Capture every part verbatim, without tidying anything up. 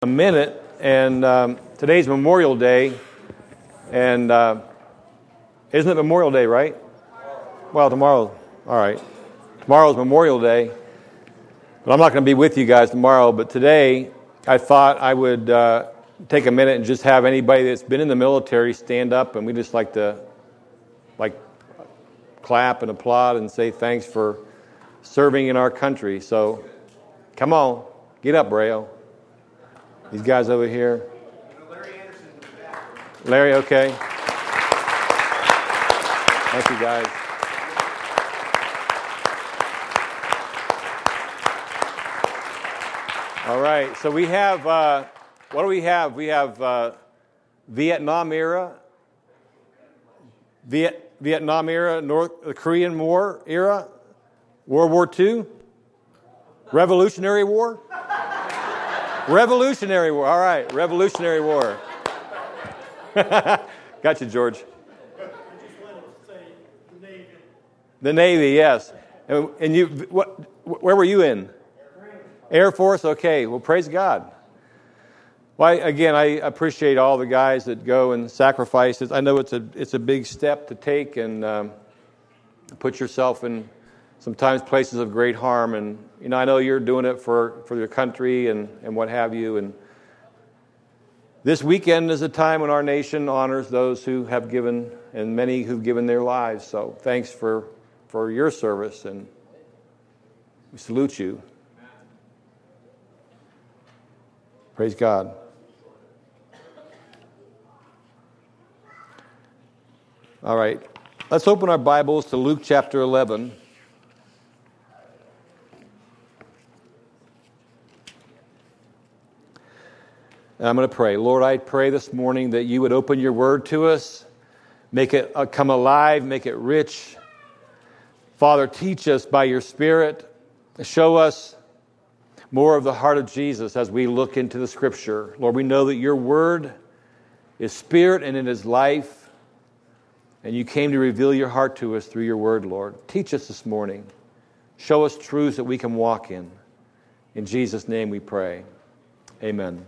A minute, and um, today's Memorial Day, and uh, isn't it Memorial Day, right? Well, tomorrow, all right. Tomorrow's Memorial Day, but I'm not going to be with you guys tomorrow, but today I thought I would uh, take a minute and just have anybody that's been in the military stand up, and we just like to like clap and applaud and say thanks for serving in our country. So, come on, get up, Rayo. These guys over here. Larry Anderson's in the back. Larry, okay. Thank you, guys. All right, so we have, uh, what do we have? We have uh, Vietnam era, Viet, Vietnam era, North the Korean War era, World War Two, Revolutionary War. Revolutionary War. All right, Revolutionary War. Got you, George. I just wanted to say the Navy. The Navy, yes. And, and you, what? Where were you in? Air Force. Okay. Well, praise God. Well, I, again, I appreciate all the guys that go and sacrifice it. I know it's a it's a big step to take and um, put yourself in sometimes places of great harm, and you know I know you're doing it for, for your country and, and what have you. And this weekend is a time when our nation honors those who have given, and many who've given their lives. So thanks for, for your service, and we salute you. Praise God. All right, let's open our Bibles to Luke chapter eleven. And I'm going to pray. Lord, I pray this morning that you would open your word to us, make it uh, come alive, make it rich. Father, teach us by your Spirit. Show us more of the heart of Jesus as we look into the Scripture. Lord, we know that your word is spirit and it is life, and you came to reveal your heart to us through your word, Lord. Teach us this morning. Show us truths that we can walk in. In Jesus' name we pray. Amen.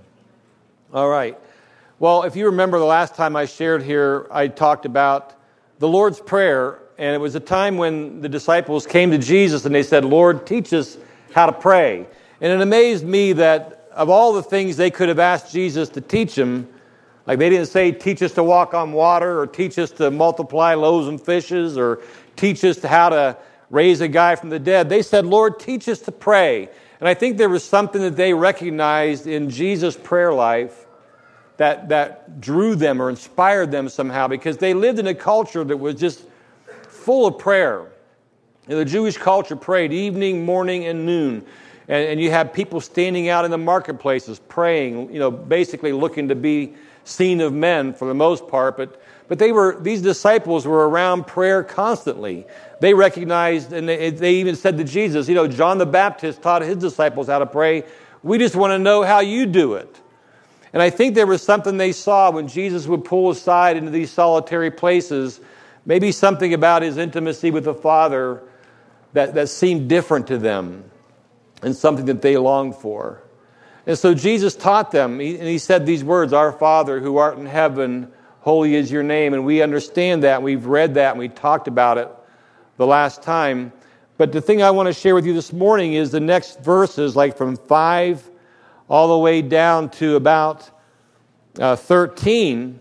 All right. Well, if you remember the last time I shared here, I talked about the Lord's Prayer, and it was a time when the disciples came to Jesus and they said, Lord, teach us how to pray. And it amazed me that of all the things they could have asked Jesus to teach them, like they didn't say, teach us to walk on water, or teach us to multiply loaves and fishes, or teach us how to raise a guy from the dead. They said, Lord, teach us to pray. And I think there was something that they recognized in Jesus' prayer life that that drew them or inspired them somehow, because they lived in a culture that was just full of prayer. You know, the Jewish culture prayed evening, morning, and noon. And, and you have people standing out in the marketplaces praying, you know, basically looking to be seen of men for the most part. But but they were these disciples were around prayer constantly. They recognized, and they, they even said to Jesus, you know, John the Baptist taught his disciples how to pray. We just want to know how you do it. And I think there was something they saw when Jesus would pull aside into these solitary places, maybe something about his intimacy with the Father that, that seemed different to them and something that they longed for. And so Jesus taught them, and he said these words, Our Father who art in heaven, holy is your name. And we understand that, and we've read that, and we talked about it the last time. But the thing I want to share with you this morning is the next verses, like from five all the way down to about uh, thirteen,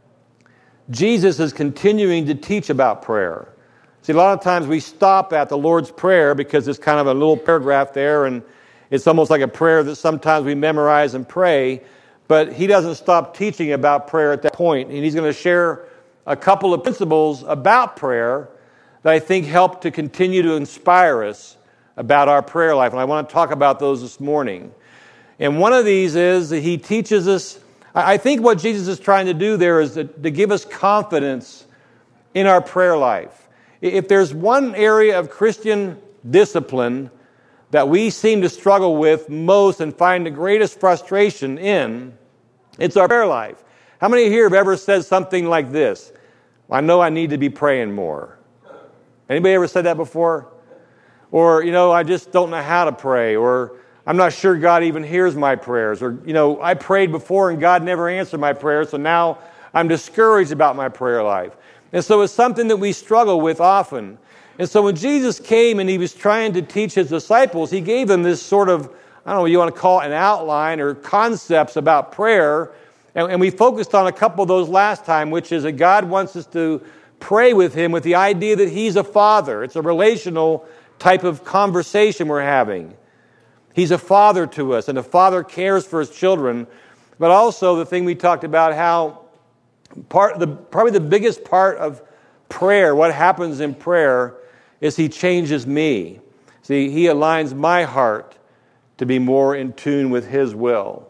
Jesus is continuing to teach about prayer. See, a lot of times we stop at the Lord's Prayer because it's kind of a little paragraph there, and it's almost like a prayer that sometimes we memorize and pray, but he doesn't stop teaching about prayer at that point. And he's going to share a couple of principles about prayer that I think help to continue to inspire us about our prayer life. And I want to talk about those this morning. And one of these is that he teaches us, I think what Jesus is trying to do there is to, to give us confidence in our prayer life. If there's one area of Christian discipline that we seem to struggle with most and find the greatest frustration in, it's our prayer life. How many here have ever said something like this? I know I need to be praying more. Anybody ever said that before? Or, you know, I just don't know how to pray. Or I'm not sure God even hears my prayers. Or, you know, I prayed before and God never answered my prayers, so now I'm discouraged about my prayer life. And so it's something that we struggle with often. And so when Jesus came and he was trying to teach his disciples, he gave them this sort of, I don't know what you want to call it, an outline or concepts about prayer. And, and we focused on a couple of those last time, which is that God wants us to pray with him with the idea that he's a father. It's a relational type of conversation we're having. He's a father to us, and a father cares for his children. But also the thing we talked about, how part the probably the biggest part of prayer, what happens in prayer, is he changes me. See, he aligns my heart to be more in tune with his will.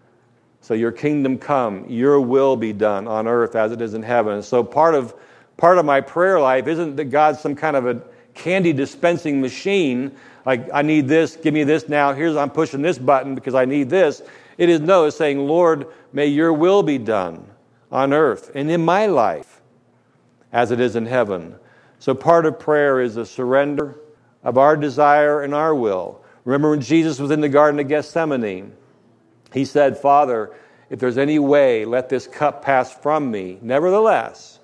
So your kingdom come, your will be done on earth as it is in heaven. So part of part of my prayer life isn't that God's some kind of a candy dispensing machine, like I need this, give me this now, here's I'm pushing this button because I need this. It is no, it's saying, Lord, may your will be done on earth and in my life as it is in heaven. So part of prayer is a surrender of our desire and our will. Remember when Jesus was in the Garden of Gethsemane, he said, Father, if there's any way, let this cup pass from me. Nevertheless,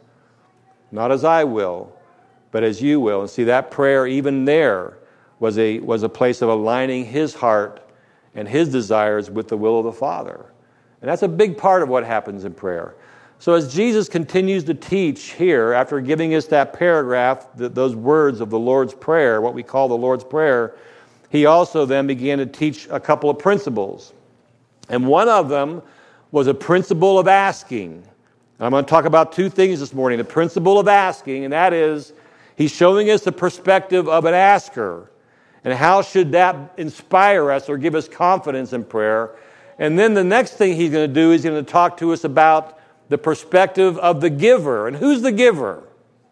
not as I will, but as you will. And see, that prayer, even there, was a was a place of aligning his heart and his desires with the will of the Father. And that's a big part of what happens in prayer. So as Jesus continues to teach here, after giving us that paragraph, th- those words of the Lord's Prayer, what we call the Lord's Prayer, he also then began to teach a couple of principles. And one of them was a principle of asking. And I'm going to talk about two things this morning. The principle of asking, and that is, he's showing us the perspective of an asker. And how should that inspire us or give us confidence in prayer? And then the next thing he's going to do is he's going to talk to us about the perspective of the giver. And who's the giver?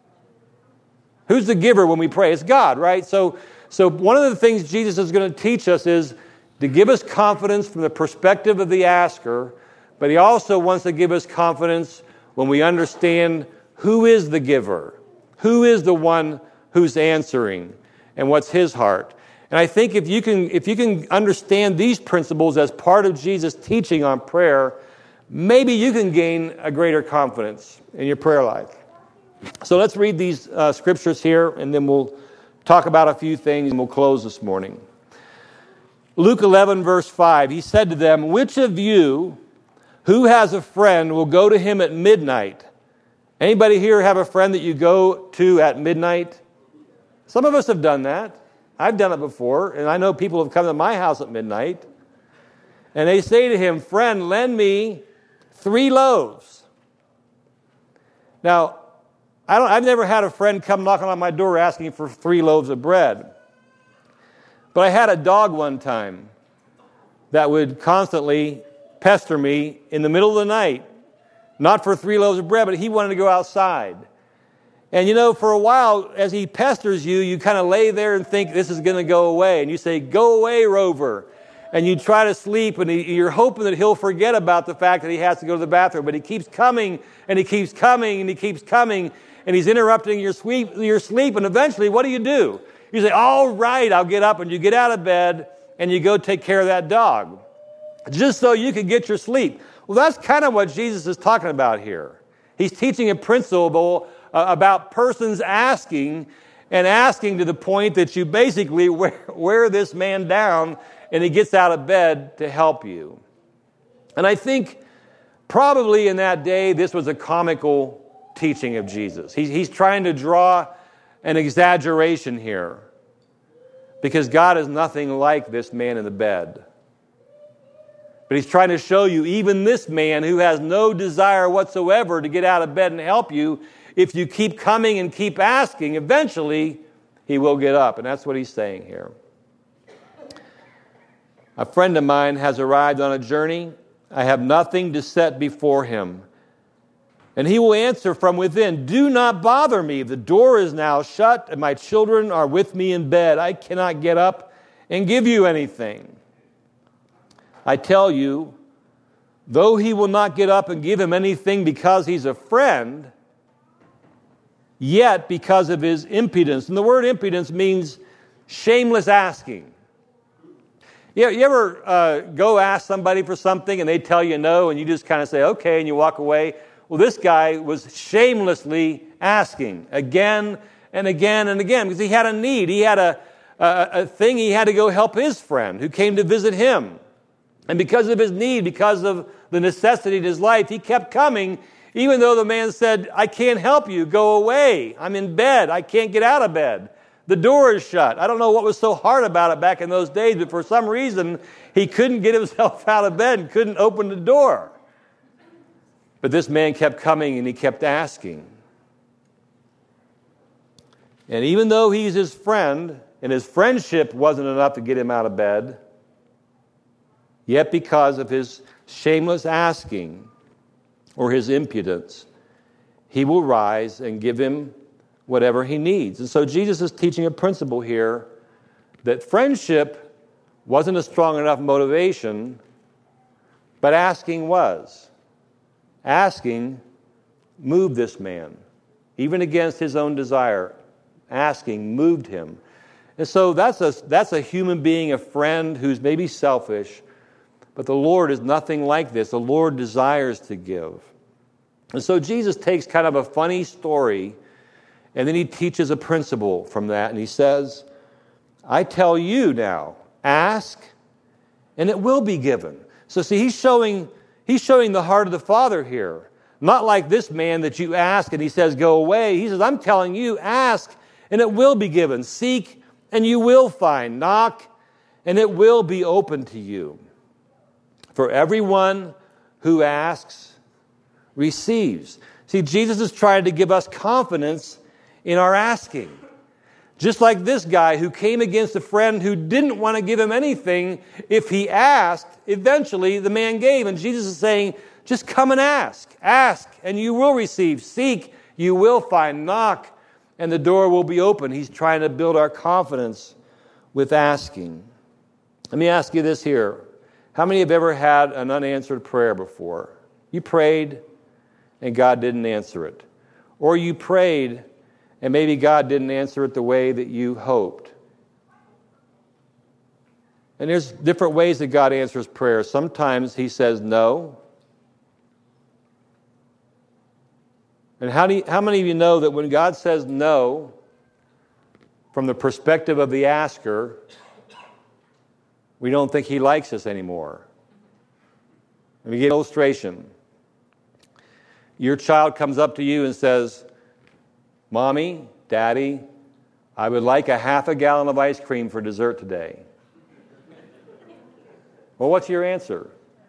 Who's the giver when we pray? It's God, right? So, so one of the things Jesus is going to teach us is to give us confidence from the perspective of the asker, but he also wants to give us confidence when we understand who is the giver, who is the one who's answering, and what's his heart. And I think if you can if you can understand these principles as part of Jesus' teaching on prayer, maybe you can gain a greater confidence in your prayer life. So let's read these uh, scriptures here, and then we'll talk about a few things, and we'll close this morning. Luke eleven, verse five, he said to them, which of you who has a friend will go to him at midnight? Anybody here have a friend that you go to at midnight? Some of us have done that. I've done it before, and I know people have come to my house at midnight, and they say to him, friend, lend me three loaves. Now, I don't, I've never had a friend come knocking on my door asking for three loaves of bread. But I had a dog one time that would constantly pester me in the middle of the night, not for three loaves of bread, but he wanted to go outside. And you know, for a while, as he pesters you, you kind of lay there and think this is going to go away. And you say, go away, Rover. And you try to sleep, and he, you're hoping that he'll forget about the fact that he has to go to the bathroom. But he keeps coming, and he keeps coming, and he keeps coming, and he's interrupting your sleep, your sleep. And eventually, what do you do? You say, all right, I'll get up. And you get out of bed, and you go take care of that dog, just so you can get your sleep. Well, that's kind of what Jesus is talking about here. He's teaching a principle uh, about persons asking, and asking to the point that you basically wear, wear this man down, and he gets out of bed to help you. And I think probably in that day, this was a comical teaching of Jesus. He's, he's trying to draw an exaggeration here, because God is nothing like this man in the bed. But he's trying to show you, even this man who has no desire whatsoever to get out of bed and help you, if you keep coming and keep asking, eventually he will get up. And that's what he's saying here. A friend of mine has arrived on a journey. I have nothing to set before him. And he will answer from within, do not bother me. The door is now shut, and my children are with me in bed. I cannot get up and give you anything. I tell you, though he will not get up and give him anything because he's a friend, yet because of his impudence. And the word impudence means shameless asking. You, you ever uh, go ask somebody for something and they tell you no and you just kind of say, okay, and you walk away? Well, this guy was shamelessly asking again and again and again because he had a need. He had a, a, a thing he had to go help his friend who came to visit him. And because of his need, because of the necessity in his life, he kept coming, even though the man said, I can't help you, go away. I'm in bed, I can't get out of bed. The door is shut. I don't know what was so hard about it back in those days, but for some reason, he couldn't get himself out of bed and couldn't open the door. But this man kept coming and he kept asking. And even though he's his friend, and his friendship wasn't enough to get him out of bed, yet because of his shameless asking or his impudence, he will rise and give him whatever he needs. And so Jesus is teaching a principle here that friendship wasn't a strong enough motivation, but asking was. Asking moved this man, even against his own desire. Asking moved him. And so that's a, that's a human being, a friend who's maybe selfish, but the Lord is nothing like this. The Lord desires to give. And so Jesus takes kind of a funny story, and then he teaches a principle from that, and he says, I tell you now, ask, and it will be given. So see, he's showing, he's showing the heart of the Father here. Not like this man that you ask, and he says, go away. He says, I'm telling you, ask, and it will be given. Seek, and you will find. Knock, and it will be open to you. For everyone who asks receives. See, Jesus is trying to give us confidence in our asking. Just like this guy who came against a friend who didn't want to give him anything. If he asked, eventually the man gave. And Jesus is saying, just come and ask. Ask, and you will receive. Seek, you will find. Knock, and the door will be open. He's trying to build our confidence with asking. Let me ask you this here. How many have ever had an unanswered prayer before? You prayed, and God didn't answer it. Or you prayed, and maybe God didn't answer it the way that you hoped. And there's different ways that God answers prayer. Sometimes he says no. And how do you, how many of you know that when God says no, from the perspective of the asker, we don't think he likes us anymore? Let me give an illustration. Your child comes up to you and says, Mommy, Daddy, I would like a half a gallon of ice cream for dessert today. Well, what's your answer?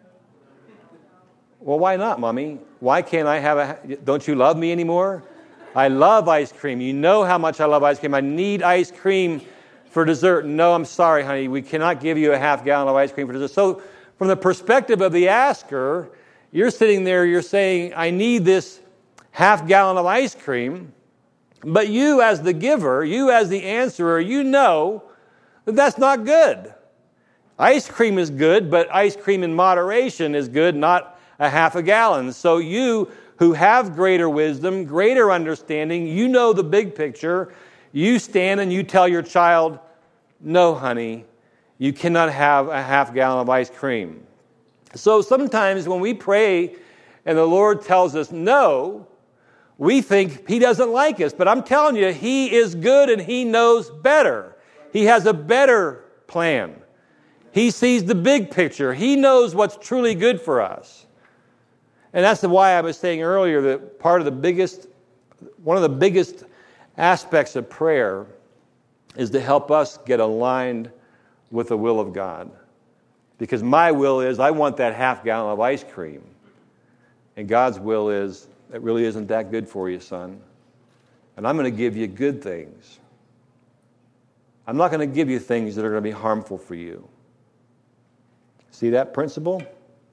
Well, why not, Mommy? Why can't I have a... Don't you love me anymore? I love ice cream. You know how much I love ice cream. I need ice cream for dessert. No, I'm sorry, honey. We cannot give you a half gallon of ice cream for dessert. So from the perspective of the asker, you're sitting there, you're saying, I need this half gallon of ice cream. But you as the giver, you as the answerer, you know that that's not good. Ice cream is good, but ice cream in moderation is good, not a half a gallon. So you who have greater wisdom, greater understanding, you know the big picture. You stand and you tell your child, no, honey, you cannot have a half gallon of ice cream. So sometimes when we pray and the Lord tells us no, we think he doesn't like us. But I'm telling you, he is good and he knows better. He has a better plan. He sees the big picture. He knows what's truly good for us. And that's why I was saying earlier that part of the biggest, one of the biggest aspects of prayer is to help us get aligned with the will of God. Because my will is, I want that half gallon of ice cream. And God's will is, it really isn't that good for you, son. And I'm going to give you good things. I'm not going to give you things that are going to be harmful for you. See that principle?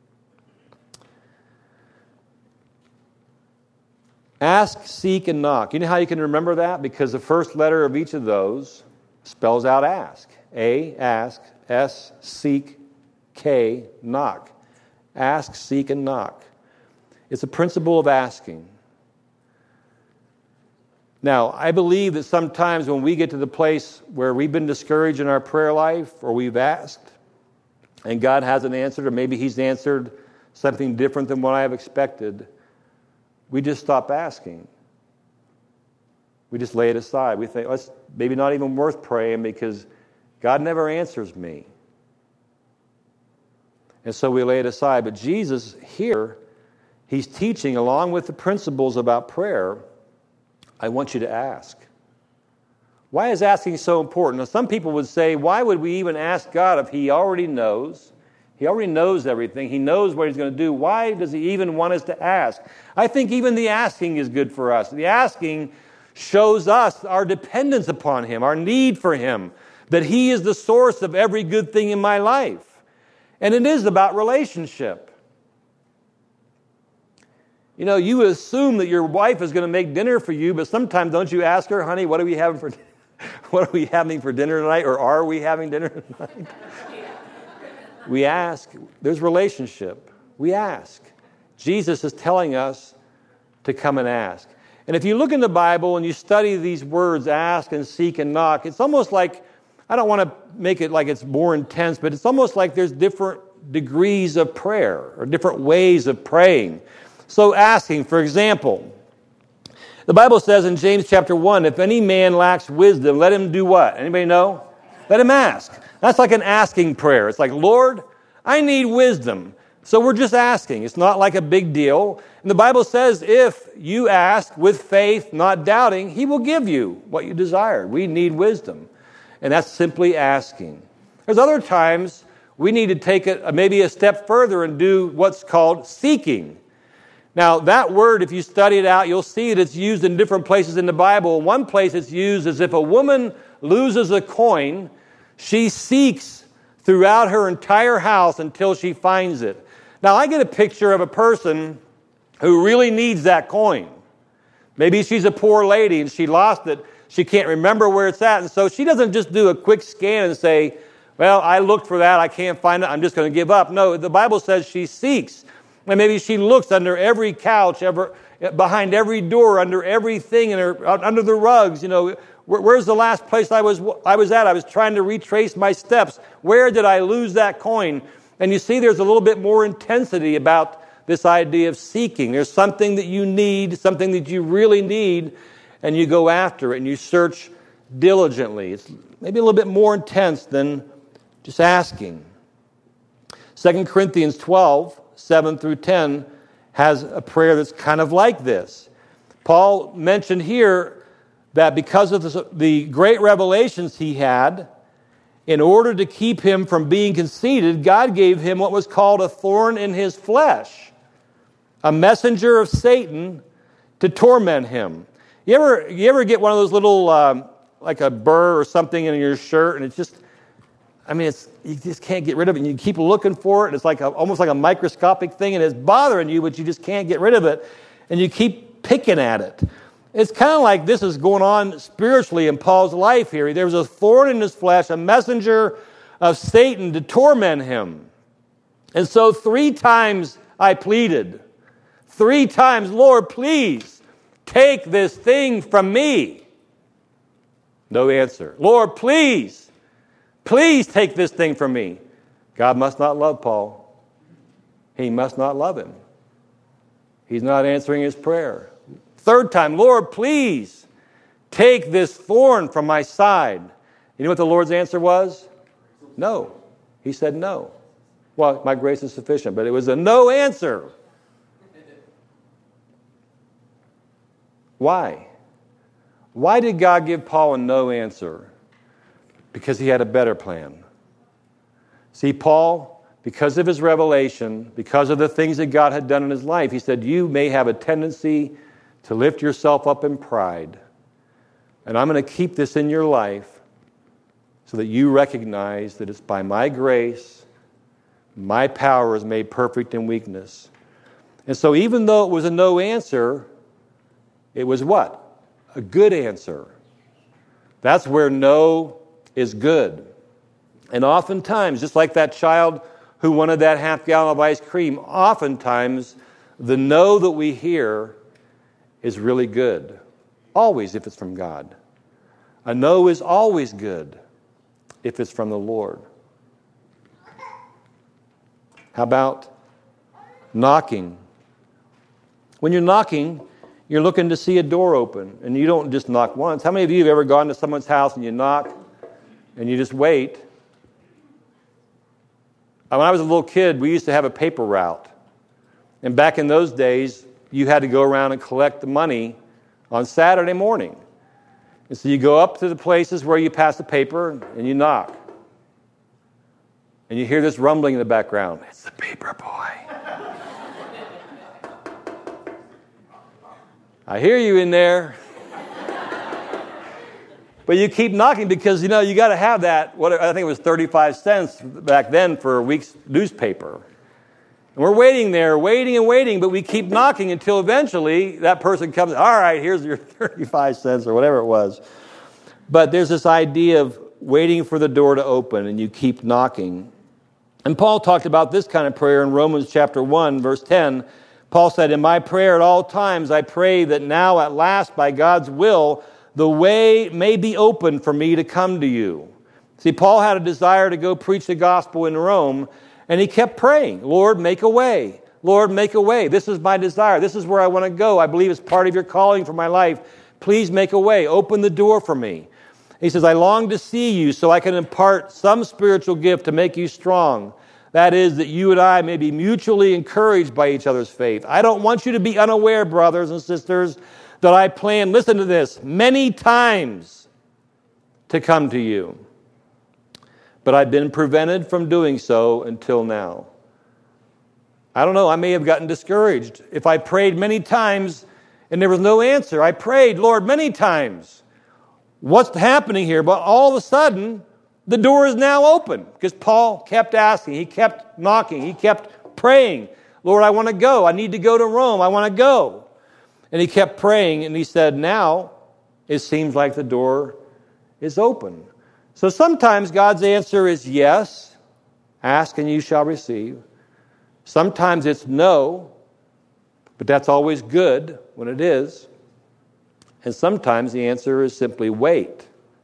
Ask, seek, and knock. You know how you can remember that? Because the first letter of each of those spells out ask. A, ask. S, seek. K, knock. Ask, seek, and knock. It's a principle of asking. Now, I believe that sometimes when we get to the place where we've been discouraged in our prayer life or we've asked and God hasn't answered, or maybe he's answered something different than what I have expected, we just stop asking. We just lay it aside. We think, well, it's maybe not even worth praying because God never answers me. And so we lay it aside. But Jesus here, he's teaching, along with the principles about prayer, I want you to ask. Why is asking so important? Now, some people would say, why would we even ask God if he already knows? He already knows everything. He knows what he's going to do. Why does he even want us to ask? I think even the asking is good for us. The asking shows us our dependence upon him, our need for him, that he is the source of every good thing in my life. And it is about relationship. You know, you assume that your wife is going to make dinner for you, but sometimes don't you ask her, honey, what are we having for what are we having for dinner tonight, or are we having dinner tonight? We ask. There's relationship. We ask. Jesus is telling us to come and ask. And if you look in the Bible and you study these words, ask and seek and knock, it's almost like, I don't want to make it like it's more intense, but it's almost like there's different degrees of prayer or different ways of praying. So asking, for example, the Bible says in James chapter one, if any man lacks wisdom, let him do what? Anybody know? Let him ask. That's like an asking prayer. It's like, Lord, I need wisdom. So we're just asking. It's not like a big deal. And the Bible says if you ask with faith, not doubting, he will give you what you desire. We need wisdom. And that's simply asking. There's other times we need to take it maybe a step further and do what's called seeking. Now, that word, if you study it out, you'll see that it's used in different places in the Bible. One place it's used as if a woman loses a coin, she seeks throughout her entire house until she finds it. Now, I get a picture of a person who really needs that coin. Maybe she's a poor lady and she lost it. She can't remember where it's at. And so she doesn't just do a quick scan and say, well, I looked for that. I can't find it. I'm just going to give up. No, the Bible says she seeks. And maybe she looks under every couch, ever, behind every door, under everything, in her, under the rugs. You know, where, where's the last place I was I was at? I was trying to retrace my steps. Where did I lose that coin? And you see there's a little bit more intensity about this idea of seeking. There's something that you need, something that you really need, and you go after it and you search diligently. It's maybe a little bit more intense than just asking. Second Corinthians twelve, seven through ten has a prayer that's kind of like this. Paul mentioned here that because of the great revelations he had, in order to keep him from being conceited, God gave him what was called a thorn in his flesh, a messenger of Satan to torment him. You ever, you ever get one of those little, um, like a burr or something in your shirt, and it's just, I mean, it's you just can't get rid of it, and you keep looking for it, and it's like a, almost like a microscopic thing, and it's bothering you, but you just can't get rid of it, and you keep picking at it. It's kind of like this is going on spiritually in Paul's life here. There was a thorn in his flesh, a messenger of Satan to torment him. And so three times I pleaded. Three times, Lord, please take this thing from me. No answer. Lord, please, please take this thing from me. God must not love Paul. He must not love him. He's not answering his prayer. Third time, Lord, please take this thorn from my side. You know what the Lord's answer was? No. He said no. Well, my grace is sufficient, but it was a no answer. Why? Why did God give Paul a no answer? Because he had a better plan. See, Paul, because of his revelation, because of the things that God had done in his life, he said, you may have a tendency to lift yourself up in pride. And I'm going to keep this in your life so that you recognize that it's by my grace, my power is made perfect in weakness. And so even though it was a no answer, it was what? A good answer. That's where no is good. And oftentimes, just like that child who wanted that half gallon of ice cream, oftentimes the no that we hear is really good. Always, if it's from God. A no is always good if it's from the Lord. How about knocking? When you're knocking, you're looking to see a door open, and you don't just knock once. How many of you have ever gone to someone's house and you knock and you just wait? When I was a little kid, we used to have a paper route. And back in those days, you had to go around and collect the money on Saturday morning. And so you go up to the places where you pass the paper and you knock. And you hear this rumbling in the background. It's the paper boy. I hear you in there. But you keep knocking because, you know, you got to have that, what I think it was thirty-five cents back then for a week's newspaper. And we're waiting there, waiting and waiting, but we keep knocking until eventually that person comes, all right, here's your thirty-five cents or whatever it was. But there's this idea of waiting for the door to open, and you keep knocking. And Paul talked about this kind of prayer in Romans chapter one, verse ten. Paul said, in my prayer at all times, I pray that now at last, by God's will, the way may be open for me to come to you. See, Paul had a desire to go preach the gospel in Rome, and he kept praying, Lord, make a way. Lord, make a way. This is my desire. This is where I want to go. I believe it's part of your calling for my life. Please make a way. Open the door for me. He says, I long to see you so I can impart some spiritual gift to make you strong. That is, that you and I may be mutually encouraged by each other's faith. I don't want you to be unaware, brothers and sisters, that I plan, listen to this, many times to come to you. But I've been prevented from doing so until now. I don't know, I may have gotten discouraged. If I prayed many times and there was no answer, I prayed, Lord, many times. What's happening here? But all of a sudden, the door is now open because Paul kept asking, he kept knocking, he kept praying. Lord, I want to go. I need to go to Rome. I want to go. And he kept praying, and he said, now it seems like the door is open. So sometimes God's answer is yes, ask and you shall receive. Sometimes it's no, but that's always good when it is. And sometimes the answer is simply wait.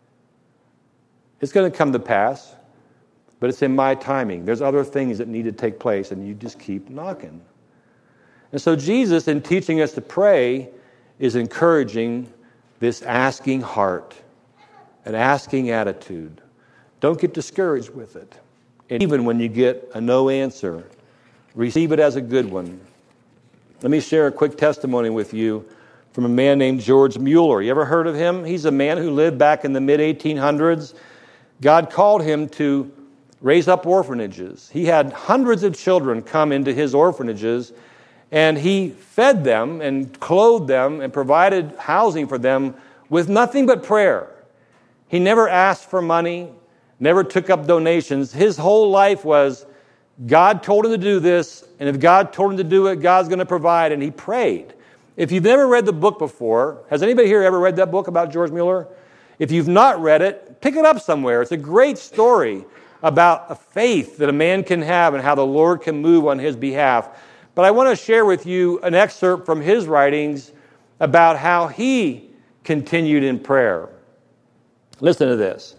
It's going to come to pass, but it's in my timing. There's other things that need to take place, and you just keep knocking. And so Jesus, in teaching us to pray, is encouraging this asking heart, an asking attitude. Don't get discouraged with it. And even when you get a no answer, receive it as a good one. Let me share a quick testimony with you from a man named George Mueller. You ever heard of him? He's a man who lived back in the mid eighteen hundreds. God called him to raise up orphanages. He had hundreds of children come into his orphanages, and he fed them and clothed them and provided housing for them with nothing but prayer. He never asked for money, never took up donations. His whole life was, God told him to do this, and if God told him to do it, God's going to provide, and he prayed. If you've never read the book before, has anybody here ever read that book about George Mueller? If you've not read it, pick it up somewhere. It's a great story about a faith that a man can have and how the Lord can move on his behalf. But I want to share with you an excerpt from his writings about how he continued in prayer. Listen to this.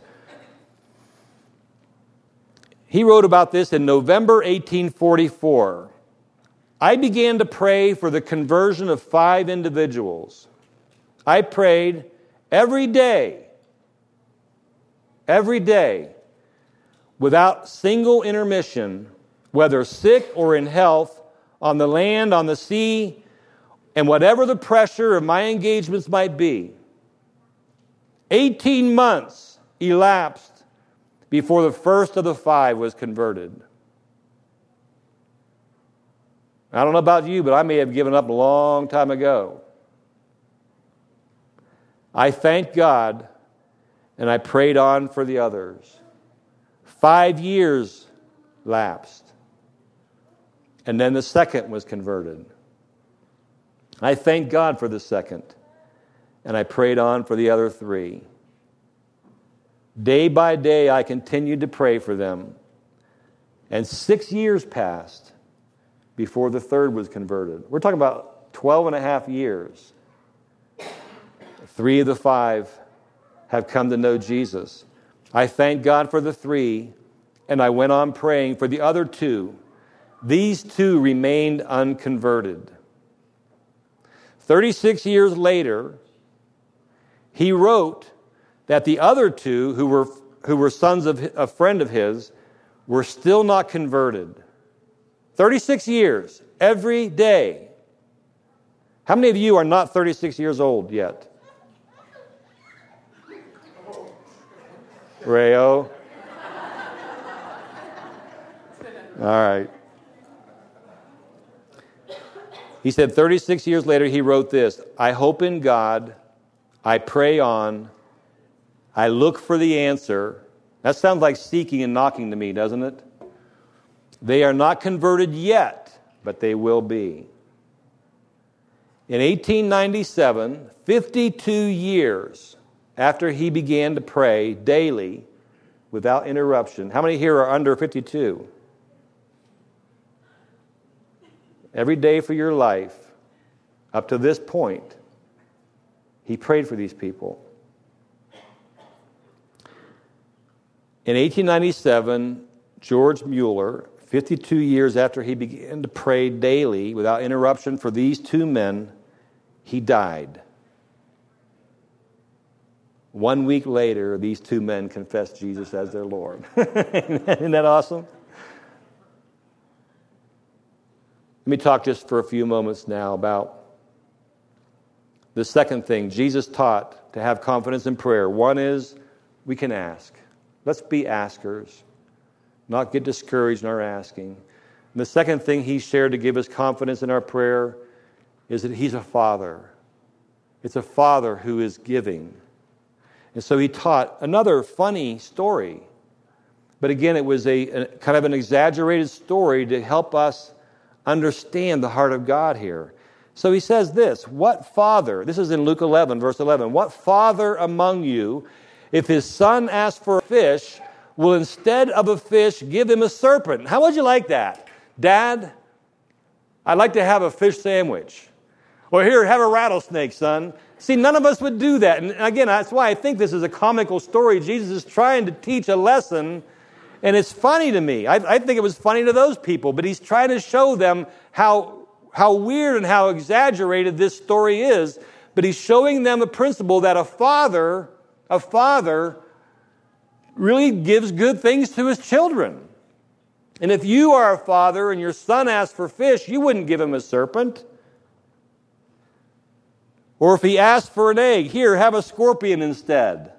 He wrote about this in November eighteen forty-four. I began to pray for the conversion of five individuals. I prayed every day, every day, without single intermission, whether sick or in health, on the land, on the sea, and whatever the pressure of my engagements might be. Eighteen months elapsed before the first of the five was converted. I don't know about you, but I may have given up a long time ago. I thanked God, and I prayed on for the others. Five years lapsed, and then the second was converted. I thanked God for the second, and I prayed on for the other three. Day by day, I continued to pray for them, and six years passed before the third was converted. We're talking about twelve and a half years. Three of the five have come to know Jesus. I thanked God for the three, and I went on praying for the other two. these two remained unconverted. thirty-six years later, he wrote that the other two, who were who were sons of a friend of his, were still not converted. thirty-six years, every day. How many of you are not thirty-six years old yet? Rayo. All right. He said thirty-six years later, he wrote this: I hope in God, I pray on, I look for the answer. That sounds like seeking and knocking to me, doesn't it? They are not converted yet, but they will be. In eighteen ninety-seven, fifty-two years after he began to pray daily without interruption. How many here are under fifty-two? Every day for your life, up to this point, he prayed for these people. In eighteen ninety-seven, George Mueller, fifty-two years after he began to pray daily without interruption for these two men, he died. One week later, these two men confessed Jesus as their Lord. Isn't that awesome? Let me talk just for a few moments now about the second thing Jesus taught to have confidence in prayer. One is we can ask. Let's be askers, not get discouraged in our asking. And the second thing he shared to give us confidence in our prayer is that he's a father. It's a father who is giving. And so he taught another funny story. But again, it was a, a kind of an exaggerated story to help us understand the heart of God here. So he says this: what father, this is in Luke eleven, verse eleven, what father among you, if his son asks for a fish, will instead of a fish give him a serpent? How would you like that? Dad, I'd like to have a fish sandwich. Or here, have a rattlesnake, son. See, none of us would do that. And again, that's why I think this is a comical story. Jesus is trying to teach a lesson, and it's funny to me. I, I think it was funny to those people, but he's trying to show them how, how weird and how exaggerated this story is. But he's showing them a principle that a father, a father really gives good things to his children. And if you are a father and your son asks for fish, you wouldn't give him a serpent. Or if he asks for an egg, here, have a scorpion instead.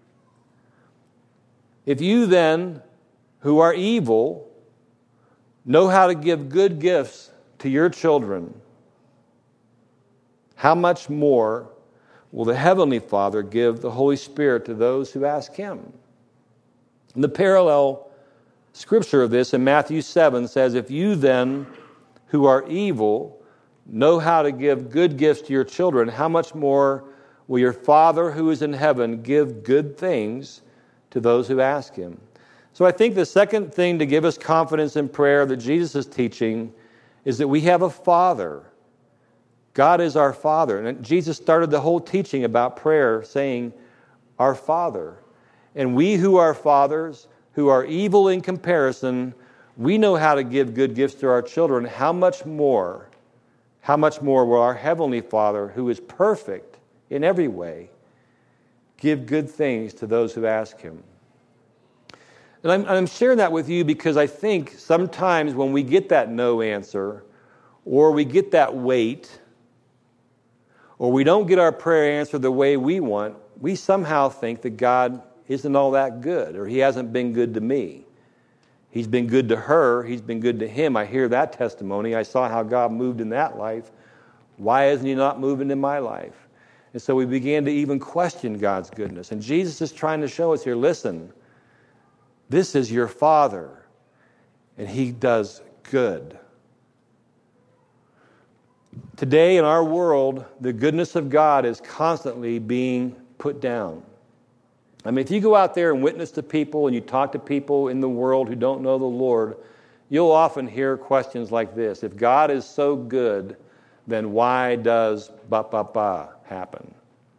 If you then, who are evil, know how to give good gifts to your children, how much more will the Heavenly Father give the Holy Spirit to those who ask Him? And the parallel scripture of this in Matthew seven says, if you then, who are evil, know how to give good gifts to your children, how much more will your Father who is in heaven give good things to those who ask Him? So I think the second thing to give us confidence in prayer that Jesus is teaching is that we have a Father. God is our Father. And Jesus started the whole teaching about prayer saying, our Father. And we who are fathers, who are evil in comparison, we know how to give good gifts to our children. How much more, how much more will our Heavenly Father, who is perfect in every way, give good things to those who ask Him? And I'm, I'm sharing that with you because I think sometimes when we get that no answer, or we get that wait, or we don't get our prayer answered the way we want, we somehow think that God isn't all that good, or He hasn't been good to me. He's been good to her. He's been good to him. I hear that testimony. I saw how God moved in that life. Why isn't He not moving in my life? And so we began to even question God's goodness. And Jesus is trying to show us here, listen, this is your Father, and He does good. Today in our world, the goodness of God is constantly being put down. I mean, if you go out there and witness to people and you talk to people in the world who don't know the Lord, you'll often hear questions like this. If God is so good, then why does ba-ba-ba happen?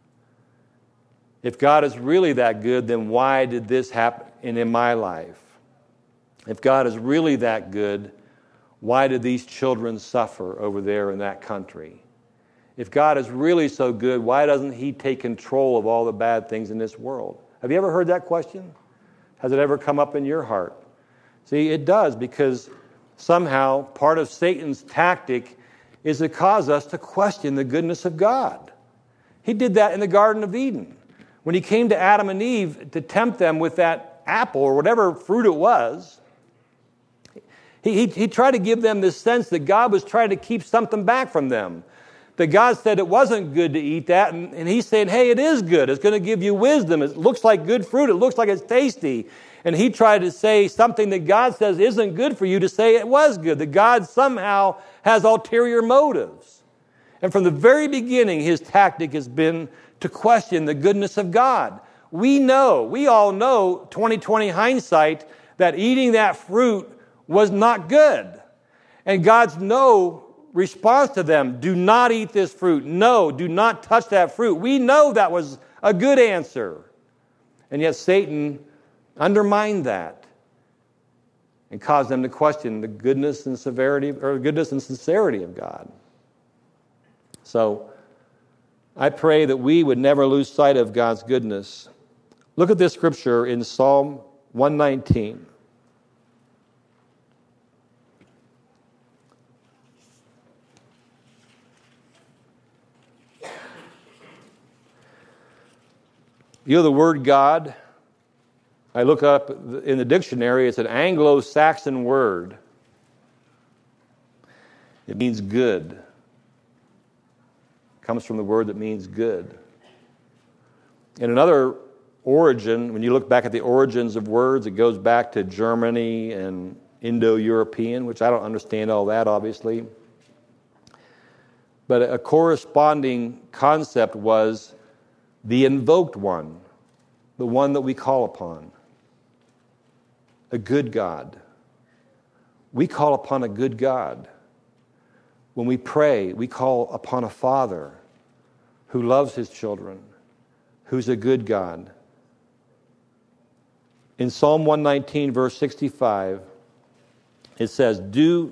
If God is really that good, then why did this happen in my life? If God is really that good, why did these children suffer over there in that country? If God is really so good, why doesn't he take control of all the bad things in this world? Have you ever heard that question? Has it ever come up in your heart? See, it does, because somehow part of Satan's tactic is to cause us to question the goodness of God. He did that in the Garden of Eden. When he came to Adam and Eve to tempt them with that apple or whatever fruit it was, he, he, he tried to give them this sense that God was trying to keep something back from them. That God said it wasn't good to eat that, and, and he's saying, hey, it is good. It's going to give you wisdom. It looks like good fruit. It looks like it's tasty. And he tried to say something that God says isn't good for you to say it was good, that God somehow has ulterior motives. And from the very beginning, his tactic has been to question the goodness of God. We know, we all know, twenty twenty hindsight, that eating that fruit was not good. And God's no response to them, do not eat this fruit. No, do not touch that fruit. We know that was a good answer. And yet Satan undermined that and caused them to question the goodness and severity, or goodness and sincerity of God. So I pray that we would never lose sight of God's goodness. Look at this scripture in Psalm one nineteen. You know the word God? I look up in the dictionary, it's an Anglo-Saxon word. It means good. It comes from the word that means good. In another origin, when you look back at the origins of words, it goes back to Germany and Indo-European, which I don't understand all that, obviously. But a corresponding concept was the invoked one, the one that we call upon. A good God. We call upon a good God. When we pray, we call upon a Father who loves his children, who's a good God. In Psalm one nineteen, verse sixty-five, it says, do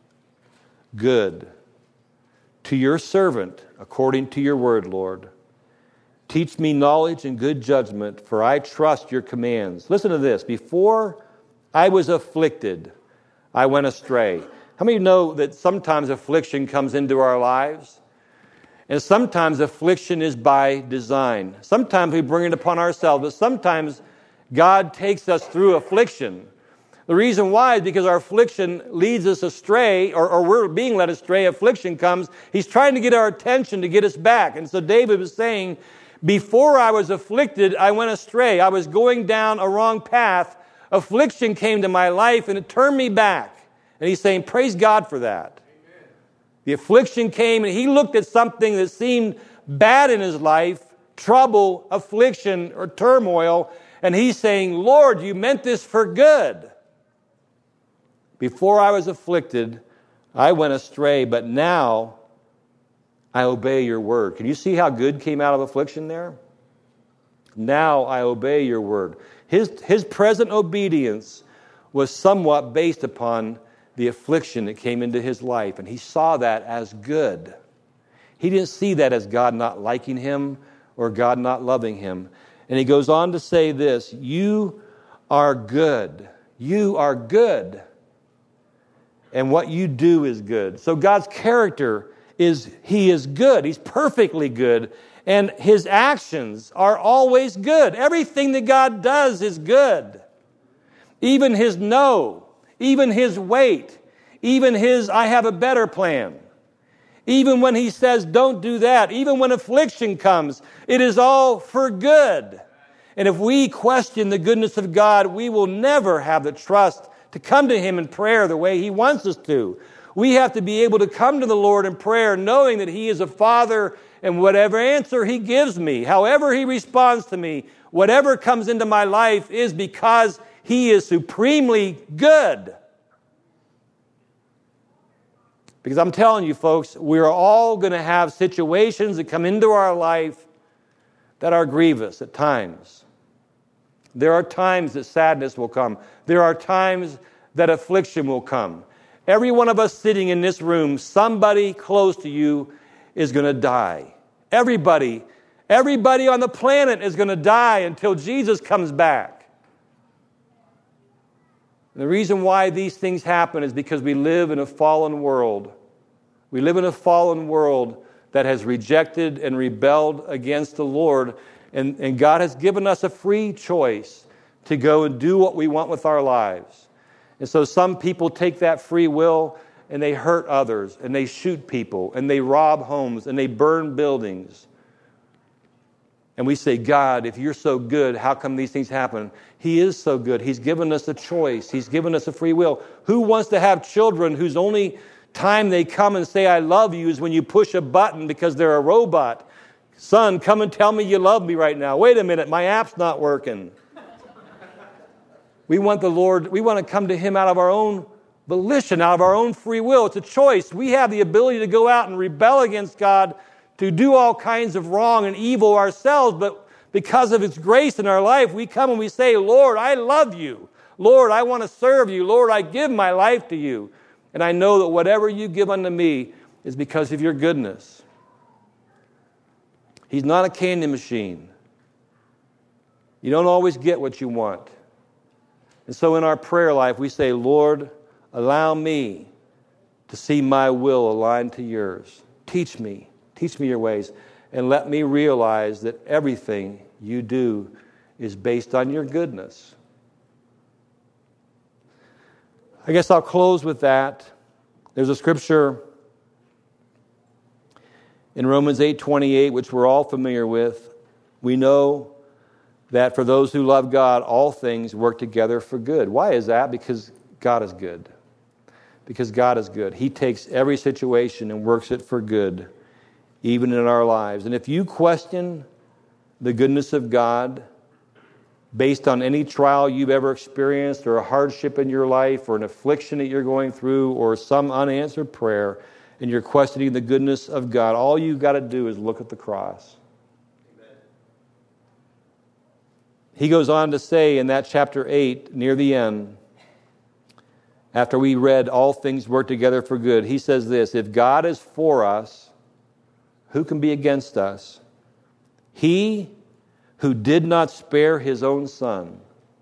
good to your servant according to your word, Lord. Teach me knowledge and good judgment, for I trust your commands. Listen to this. Before I was afflicted, I went astray. How many of you know that sometimes affliction comes into our lives? And sometimes affliction is by design. Sometimes we bring it upon ourselves, but sometimes God takes us through affliction. The reason why is because our affliction leads us astray, or, or we're being led astray. Affliction comes. He's trying to get our attention to get us back. And so David was saying, before I was afflicted, I went astray. I was going down a wrong path. Affliction came to my life and it turned me back. And he's saying, praise God for that. Amen. The affliction came and he looked at something that seemed bad in his life, trouble, affliction, or turmoil, and he's saying, Lord, you meant this for good. Before I was afflicted, I went astray, but now I obey your word. Can you see how good came out of affliction there? Now I obey your word. His, his present obedience was somewhat based upon the affliction that came into his life, and he saw that as good. He didn't see that as God not liking him or God not loving him. And he goes on to say this, you are good. You are good. And what you do is good. So God's character is, he is good. He's perfectly good. And his actions are always good. Everything that God does is good. Even his no, even his wait, even his I have a better plan. Even when he says don't do that, even when affliction comes, it is all for good. And if we question the goodness of God, we will never have the trust to come to him in prayer the way he wants us to. We have to be able to come to the Lord in prayer knowing that he is a Father, and whatever answer he gives me, however he responds to me, whatever comes into my life is because he is supremely good. Because I'm telling you, folks, we're all going to have situations that come into our life that are grievous at times. There are times that sadness will come. There are times that affliction will come. Every one of us sitting in this room, somebody close to you is going to die. Everybody, everybody on the planet is going to die until Jesus comes back. And the reason why these things happen is because we live in a fallen world. We live in a fallen world that has rejected and rebelled against the Lord. And, and God has given us a free choice to go and do what we want with our lives. And so some people take that free will and they hurt others, and they shoot people, and they rob homes, and they burn buildings. And we say, God, if you're so good, how come these things happen? He is so good. He's given us a choice. He's given us a free will. Who wants to have children whose only time they come and say, I love you, is when you push a button because they're a robot? Son, come and tell me you love me right now. Wait a minute, my app's not working. We want the Lord, we want to come to Him out of our own volition, out of our own free will. It's a choice. We have the ability to go out and rebel against God, to do all kinds of wrong and evil ourselves, but because of His grace in our life, we come and we say, Lord, I love you. Lord, I want to serve you. Lord, I give my life to you. And I know that whatever you give unto me is because of your goodness. He's not a candy machine. You don't always get what you want. And so in our prayer life, we say, Lord, allow me to see my will aligned to yours. Teach me. Teach me your ways. And let me realize that everything you do is based on your goodness. I guess I'll close with that. There's a scripture in Romans eight twenty-eight, which we're all familiar with. We know that for those who love God, all things work together for good. Why is that? Because God is good. Because God is good. He takes every situation and works it for good, even in our lives. And if you question the goodness of God based on any trial you've ever experienced, or a hardship in your life, or an affliction that you're going through, or some unanswered prayer, and you're questioning the goodness of God, all you've got to do is look at the cross. Amen. He goes on to say in that chapter eight, near the end, after we read all things work together for good, he says this, if God is for us, who can be against us? He who did not spare his own son,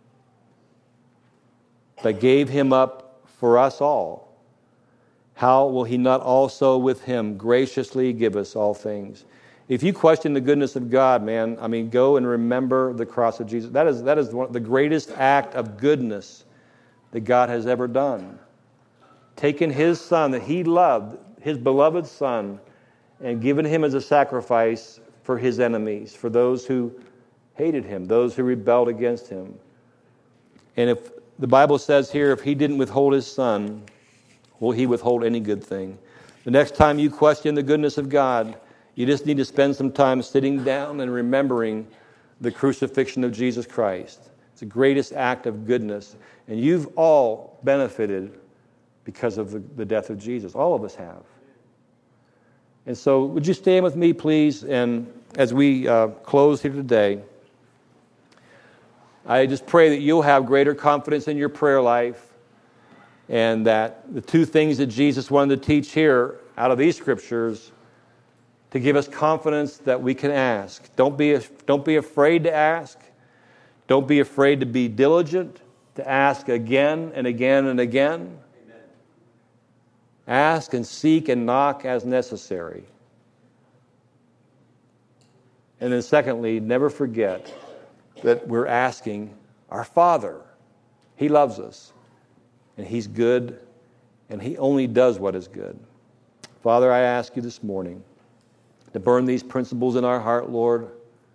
but gave him up for us all, how will he not also with him graciously give us all things? If you question the goodness of God, man, I mean, go and remember the cross of Jesus. That is, that is one, the greatest act of goodness that God has ever done. Taken his son that he loved, his beloved son, and given him as a sacrifice for his enemies, for those who hated him, those who rebelled against him. And if the Bible says here, if he didn't withhold his son, will he withhold any good thing? The next time you question the goodness of God, you just need to spend some time sitting down and remembering the crucifixion of Jesus Christ. It's the greatest act of goodness. And you've all benefited because of the, the death of Jesus. All of us have. And so would you stand with me, please? And as we uh, close here today, I just pray that you'll have greater confidence in your prayer life, and that the two things that Jesus wanted to teach here out of these scriptures, to give us confidence that we can ask. Don't be, don't be afraid to ask. Don't be afraid to be diligent, to ask again and again and again. Amen. Ask and seek and knock as necessary. And then secondly, never forget that we're asking our Father. He loves us, and He's good, and He only does what is good. Father, I ask you this morning to burn these principles in our heart, Lord.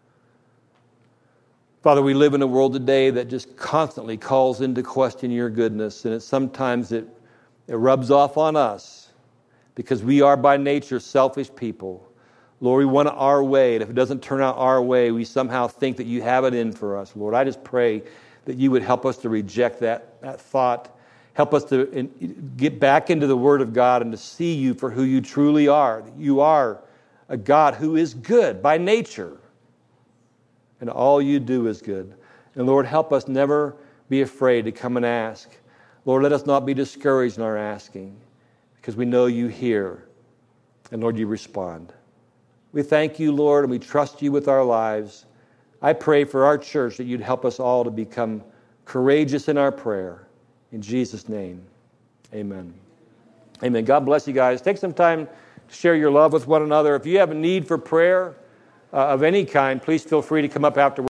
Father, we live in a world today that just constantly calls into question your goodness, and it sometimes it, it rubs off on us because we are by nature selfish people. Lord, we want it our way, and if it doesn't turn out our way, we somehow think that you have it in for us. Lord, I just pray that you would help us to reject that, that thought. Help us to in, get back into the Word of God and to see you for who you truly are. You are a God who is good by nature, and all you do is good. And Lord, help us never be afraid to come and ask. Lord, let us not be discouraged in our asking, because we know you hear, and Lord, you respond. We thank you, Lord, and we trust you with our lives. I pray for our church that you'd help us all to become courageous in our prayer. In Jesus' name, amen. Amen. God bless you guys. Take some time to share your love with one another. If you have a need for prayer uh, of any kind, please feel free to come up afterwards.